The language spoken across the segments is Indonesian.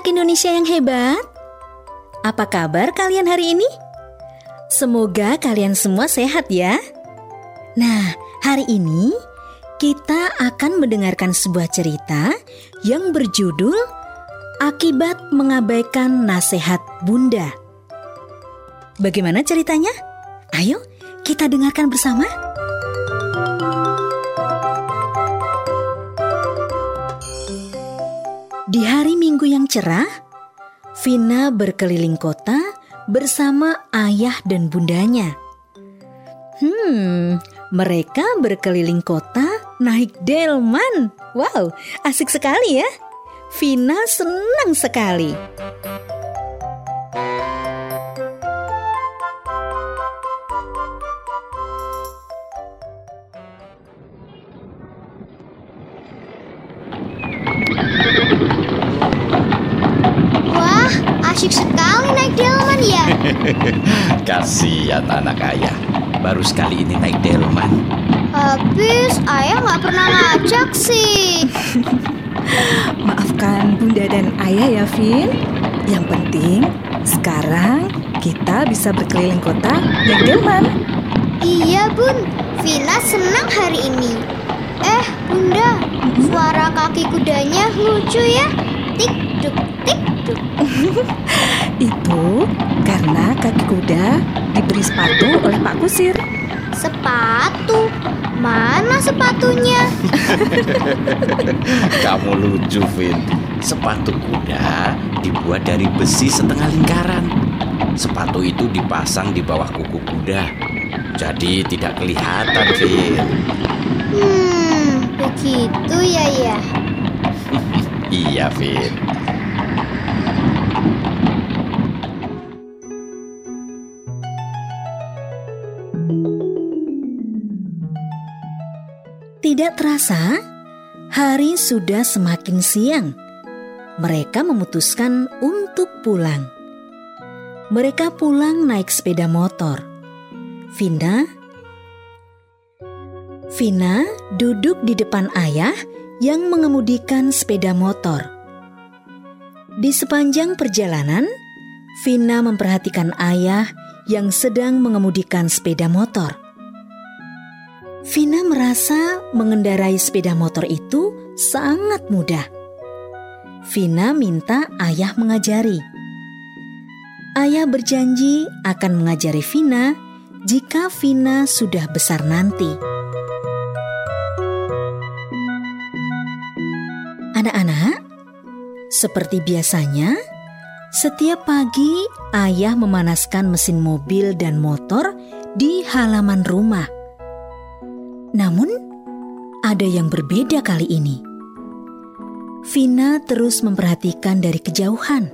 anak Indonesia yang hebat. Apa kabar kalian hari ini? Semoga kalian semua sehat ya. Nah, hari ini kita akan mendengarkan sebuah cerita yang berjudul Akibat Mengabaikan Nasihat Bunda. Bagaimana ceritanya? Ayo kita dengarkan bersama. Di hari Minggu yang cerah, Vina berkeliling kota bersama ayah dan bundanya. Mereka berkeliling kota naik delman. Wow, asik sekali ya. Vina senang sekali. Asyik sekali naik delman ya. Kasihan anak ayah, baru sekali ini naik delman. Habis ayah gak pernah ngajak sih. Maafkan bunda dan ayah ya, Vin. Yang penting sekarang kita bisa berkeliling kota naik delman. Iya bun, Vina senang hari ini. Bunda, suara kaki kudanya lucu ya. Tik duk tik duk. Itu karena kaki kuda diberi sepatu oleh Pak Kusir. Sepatu? Mana sepatunya? Kamu lucu, Vin. Sepatu kuda dibuat dari besi setengah lingkaran. Sepatu itu dipasang di bawah kuku kuda, jadi tidak kelihatan, Vin. Begitu ya. Iya, Vin. Tidak terasa, hari sudah semakin siang. Mereka memutuskan untuk pulang. Mereka pulang naik sepeda motor. Vina duduk di depan ayah yang mengemudikan sepeda motor. Di sepanjang perjalanan, Vina memperhatikan ayah yang sedang mengemudikan sepeda motor. Vina merasa mengendarai sepeda motor itu sangat mudah. Vina minta ayah mengajari. Ayah berjanji akan mengajari Vina jika Vina sudah besar nanti. Anak-anak, seperti biasanya, setiap pagi ayah memanaskan mesin mobil dan motor di halaman rumah. Namun, ada yang berbeda kali ini. Vina terus memperhatikan dari kejauhan.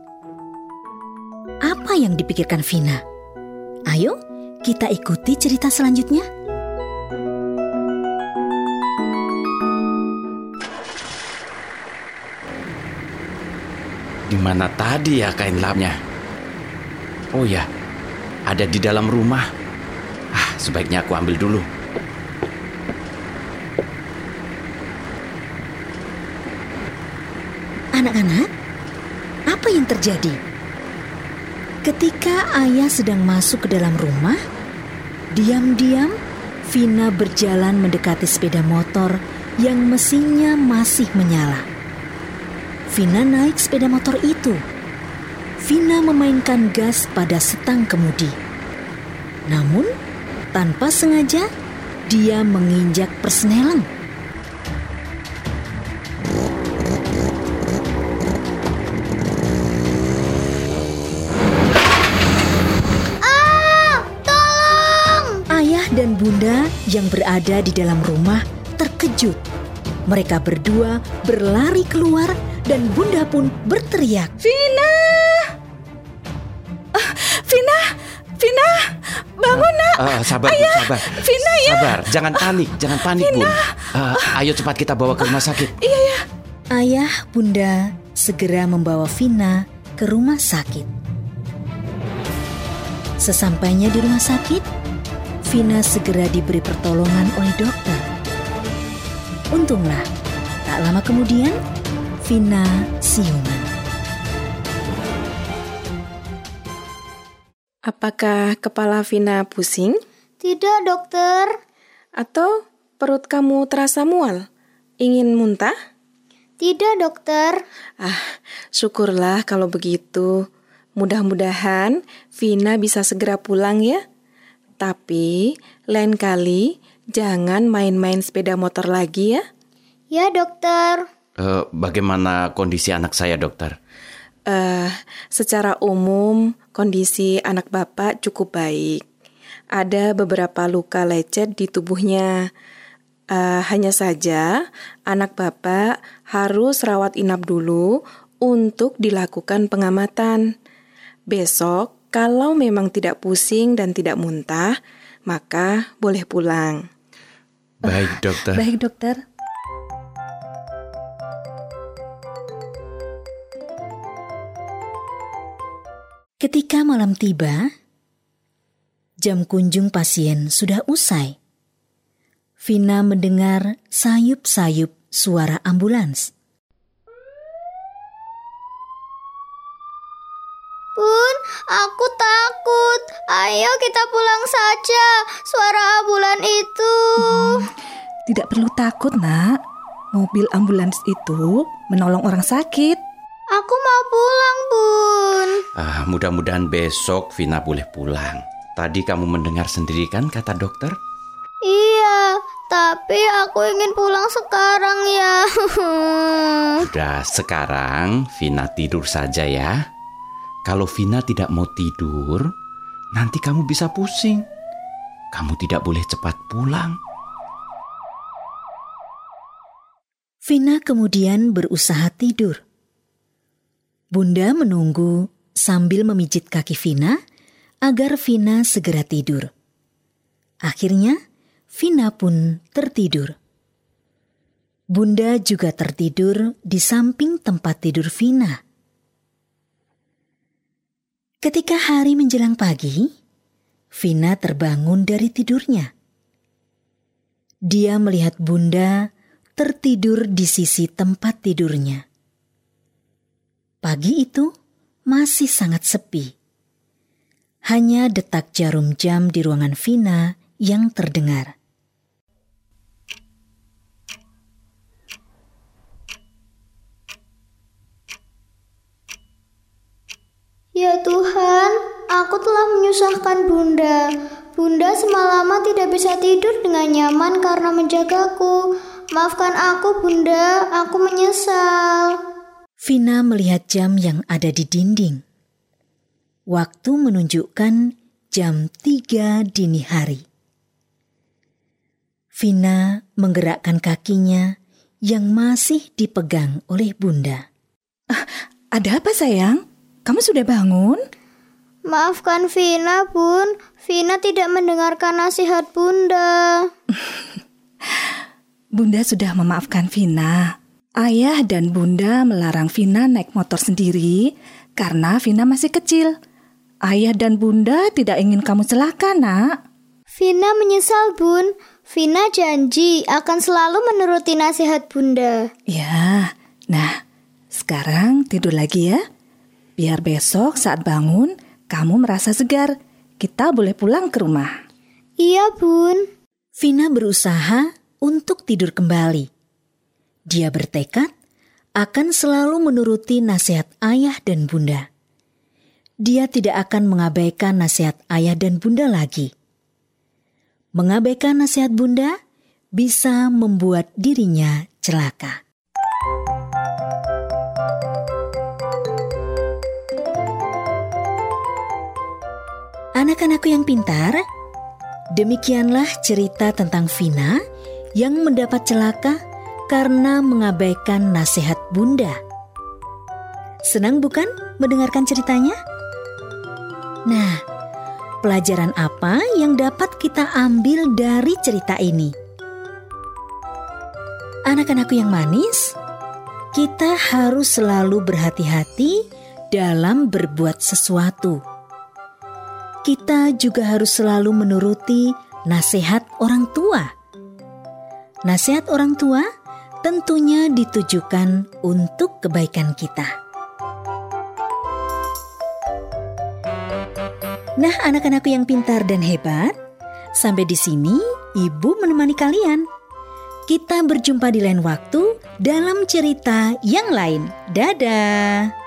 Apa yang dipikirkan Vina? Ayo, kita ikuti cerita selanjutnya. Di mana tadi ya kain lapnya? Oh ya, ada di dalam rumah. Sebaiknya aku ambil dulu. Anak-anak, apa yang terjadi? Ketika ayah sedang masuk ke dalam rumah, diam-diam Vina berjalan mendekati sepeda motor yang mesinnya masih menyala. Vina naik sepeda motor itu. Vina memainkan gas pada setang kemudi. Namun, tanpa sengaja, dia menginjak persneling. Dan bunda yang berada di dalam rumah terkejut. Mereka berdua berlari keluar dan bunda pun berteriak, Vina! Vina! Bangun nak! Sabar, Ayah, sabar. Vina ya! Sabar, jangan panik Vina. Bun. Ayo cepat kita bawa ke rumah sakit. Iya. Ayah bunda segera membawa Vina ke rumah sakit. Sesampainya di rumah sakit, Vina segera diberi pertolongan oleh dokter. Untunglah, tak lama kemudian Vina siuman. Apakah kepala Vina pusing? Tidak, dokter. Atau perut kamu terasa mual? Ingin muntah? Tidak, dokter. Syukurlah kalau begitu. Mudah-mudahan Vina bisa segera pulang ya. Tapi lain kali jangan main-main sepeda motor lagi ya. Ya, dokter. Bagaimana kondisi anak saya, dokter? Secara umum kondisi anak Bapak cukup baik. Ada beberapa luka lecet di tubuhnya. Hanya saja anak Bapak harus rawat inap dulu untuk dilakukan pengamatan. Besok kalau memang tidak pusing dan tidak muntah, maka boleh pulang. Baik, dokter. Baik, dokter. Ketika malam tiba, jam kunjung pasien sudah usai. Vina mendengar sayup-sayup suara ambulans. Bun, aku takut. Ayo kita pulang saja. Suara ambulan itu. Tidak perlu takut, Nak. Mobil ambulans itu menolong orang sakit. Aku mau pulang, Bun. Mudah-mudahan besok Vina boleh pulang. Tadi kamu mendengar sendiri kan kata dokter? Iya, tapi aku ingin pulang sekarang ya. Udah, sekarang Vina tidur saja ya. Kalau Vina tidak mau tidur, nanti kamu bisa pusing. Kamu tidak boleh cepat pulang. Vina kemudian berusaha tidur. Bunda menunggu sambil memijit kaki Vina agar Vina segera tidur. Akhirnya, Vina pun tertidur. Bunda juga tertidur di samping tempat tidur Vina. Ketika hari menjelang pagi, Vina terbangun dari tidurnya. Dia melihat Bunda tertidur di sisi tempat tidurnya. Pagi itu masih sangat sepi. Hanya detak jarum jam di ruangan Vina yang terdengar. Ya Tuhan, aku telah menyusahkan Bunda. Bunda semalaman tidak bisa tidur dengan nyaman karena menjagaku. Maafkan aku, Bunda, aku menyesal. Vina melihat jam yang ada di dinding. Waktu menunjukkan jam 3 dini hari. Vina menggerakkan kakinya yang masih dipegang oleh Bunda. Ada apa, sayang? Kamu sudah bangun? Maafkan Vina, Bun. Vina tidak mendengarkan nasihat Bunda. Bunda sudah memaafkan Vina. Ayah dan Bunda melarang Vina naik motor sendiri karena Vina masih kecil. Ayah dan Bunda tidak ingin kamu celaka, Nak. Vina menyesal, Bun. Vina janji akan selalu menuruti nasihat Bunda. Ya, nah sekarang tidur lagi ya. Biar besok saat bangun kamu merasa segar. Kita boleh pulang ke rumah. Iya, Bun. Vina berusaha untuk tidur kembali. Dia bertekad akan selalu menuruti nasihat ayah dan bunda. Dia tidak akan mengabaikan nasihat ayah dan bunda lagi. Mengabaikan nasihat bunda bisa membuat dirinya celaka. Anak-anakku yang pintar, demikianlah cerita tentang Vina yang mendapat celaka karena mengabaikan nasihat bunda. Senang bukan mendengarkan ceritanya? Nah, pelajaran apa yang dapat kita ambil dari cerita ini? Anak-anakku yang manis, kita harus selalu berhati-hati dalam berbuat sesuatu. Kita juga harus selalu menuruti nasihat orang tua. Nasihat orang tua tentunya ditujukan untuk kebaikan kita. Nah, anak-anakku yang pintar dan hebat, sampai di sini Ibu menemani kalian. Kita berjumpa di lain waktu dalam cerita yang lain. Dadah.